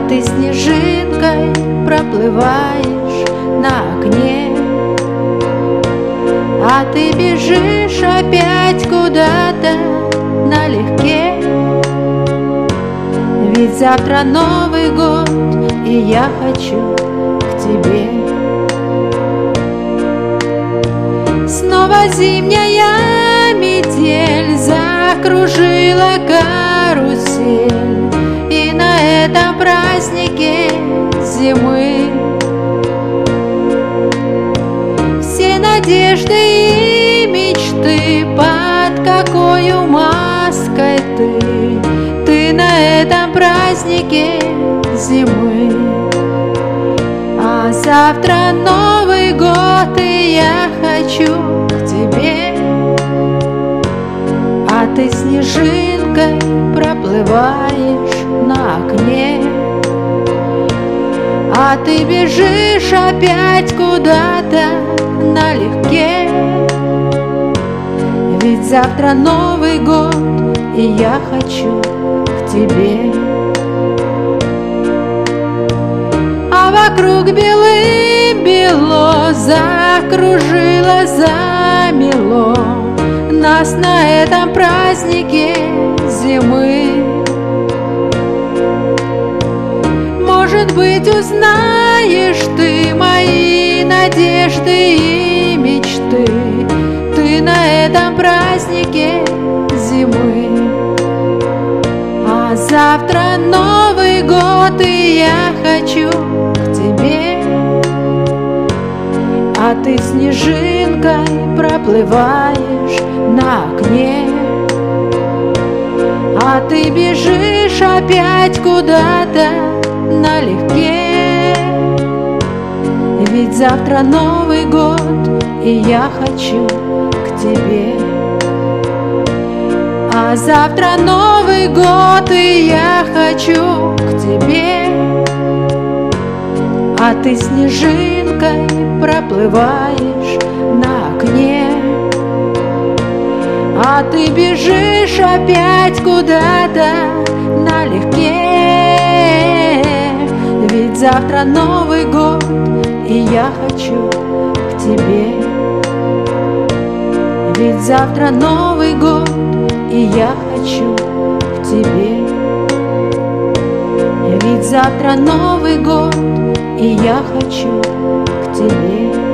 ты снежинкой проплываешь на окне, а ты бежишь опять куда-то налегке. Ведь завтра Новый год, и я хочу к тебе. Снова зимняя метель закружила карусель, и на этом празднике зимы все надежды и мечты, под какою маской ты на этом празднике зимы. А завтра Новый год, и я хочу к тебе, а ты снежинкой проплываешь на окне, а ты бежишь опять куда-то налегке. Ведь завтра Новый год, и я хочу к тебе. А вокруг белым-бело закружило, замело нас на этом празднике зимы. Может быть, узнаешь ты мои надежды и мечты, ты на этом празднике зимы. А завтра Новый год, и я хочу к тебе, а ты снежинкой проплываешь на окне, а ты бежишь опять куда-то налегке. Ведь завтра Новый год, и я хочу к тебе. А завтра Новый год, и я хочу к тебе, а ты снежинкой проплываешь на окне, а ты бежишь опять куда-то налегке. Ведь завтра Новый год, и я хочу к тебе. Ведь завтра Новый год, и я хочу к тебе. Ведь завтра Новый год, и я хочу к тебе.